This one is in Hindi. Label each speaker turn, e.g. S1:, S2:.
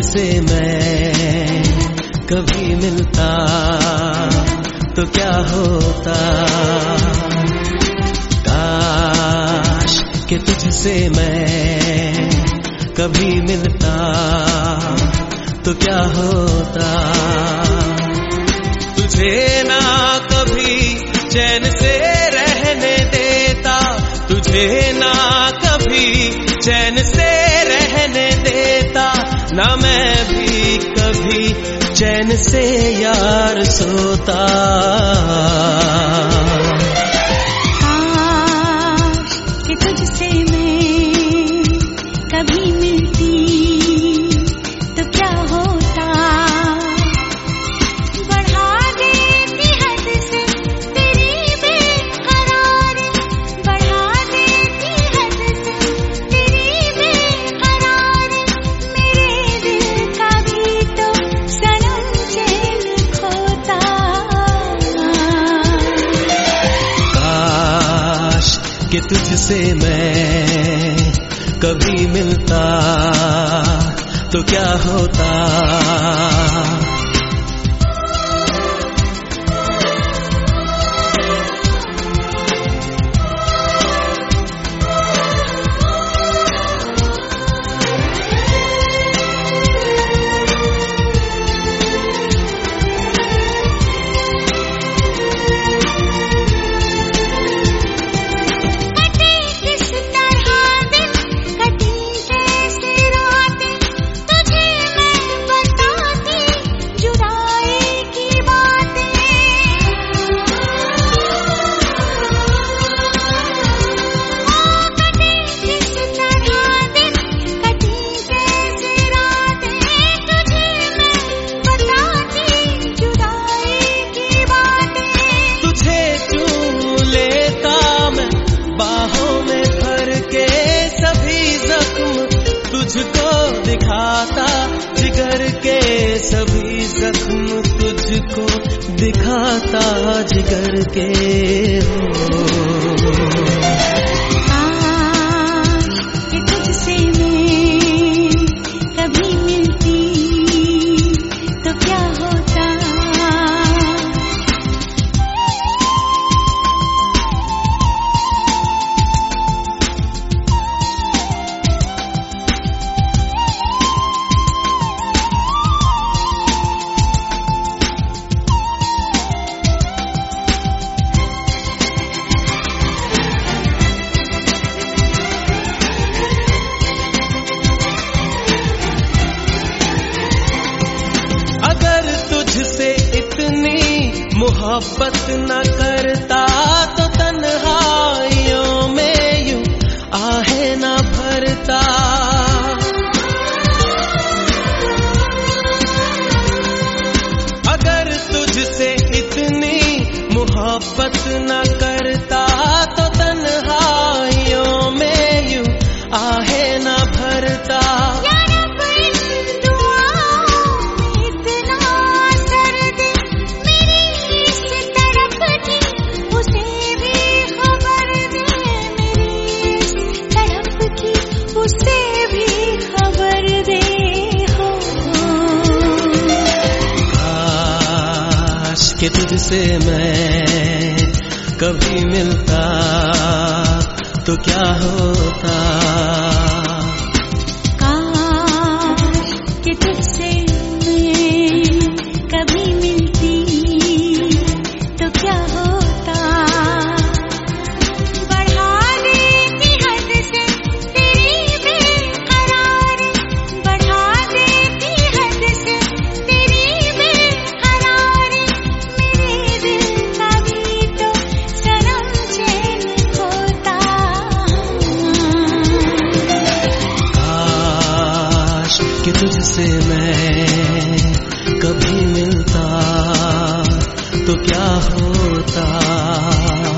S1: तुझसे मैं कभी मिलता तो क्या होता। काश कि तुझसे मैं कभी मिलता तो क्या होता। तुझे ना कभी चैन से रहने देता, तुझे ना कभी चैन से रहने देता, ना मैं भी कभी चैन से यार सोता।
S2: काश कि तुझसे मैं कभी मिलती तो क्या होता। बढ़ा देती हद से तेरी बेकरारी, बढ़ा देती हद से तेरी बेकरारी, मेरे दिल का भी तो सनम चैन खोता।
S1: काश कि तुझसे मैं कभी मिलता तो क्या होता। तुझको दिखाता जिगर के सभी जख्म, तुझको दिखाता जिगर के हो।
S2: काश कि तुझसे मैं कभी मिलती तो क्या होता।
S1: मोहब्बत न करता तो तन्हाइयों में यूं आहें न भरता। अगर तुझसे इतनी मोहब्बत न करता तो तन्हाइयों में यूं आहें न भरता। कि तुझसे मैं कभी मिलता तो क्या होता।
S2: काश कि तुझसे मैं कभी मिलती तो क्या होता। बढ़ा देती हद से तेरी बेकरारी, बढ़ा देती हद से तेरी बेकरारी, मेरे दिल का भी तो सनम चैन खोता।
S1: काश कि तुझसे मैं कभी मिलता तो क्या होता।